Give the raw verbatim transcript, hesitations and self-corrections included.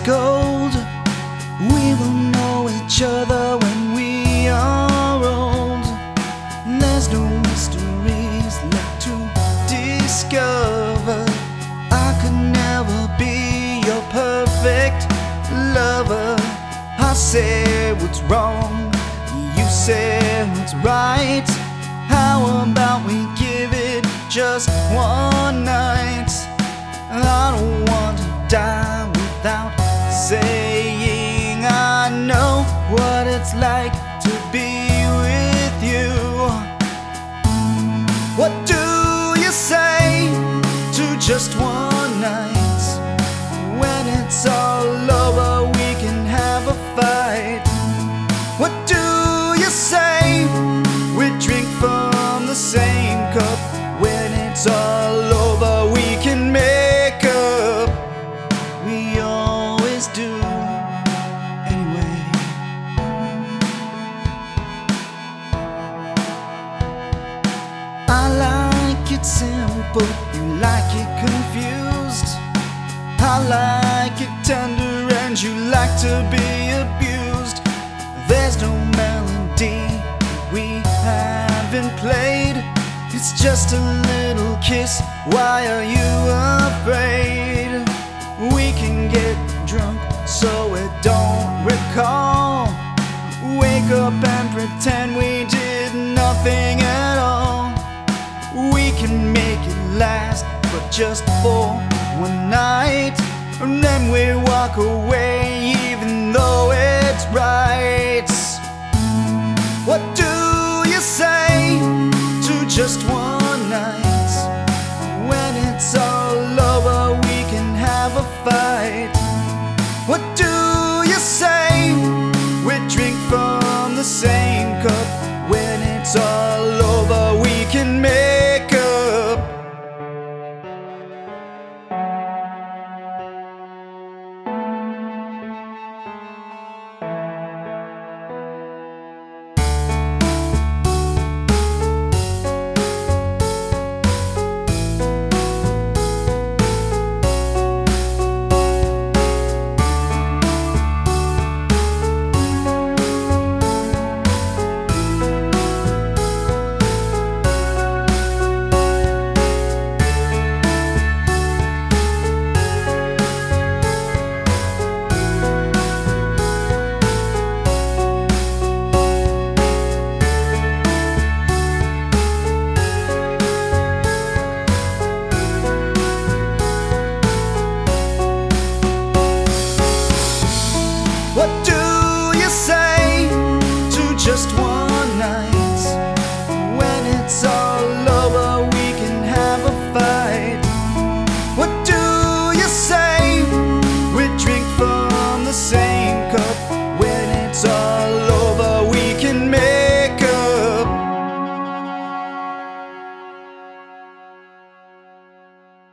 gold. We will know each other when we are old. There's no mysteries left to discover. I could never be your perfect lover. I say what's wrong, you say what's right. How about we give it just one night? I don't want to die without saying I know what it's like to be with you. What do you say to just one night? When it's all over, we can have a fight. What do you say? We drink from the same cup. When it's all over, we can make up. We always do anyway. I like it simple, you like it confused. I like it tender and you like to be abused. There's no melody we haven't played. It's just a little kiss, why are you afraid? We can get drunk so we don't recall. Wake up and pretend we did nothing at all. We can make it last, but just for one night, and then we walk away even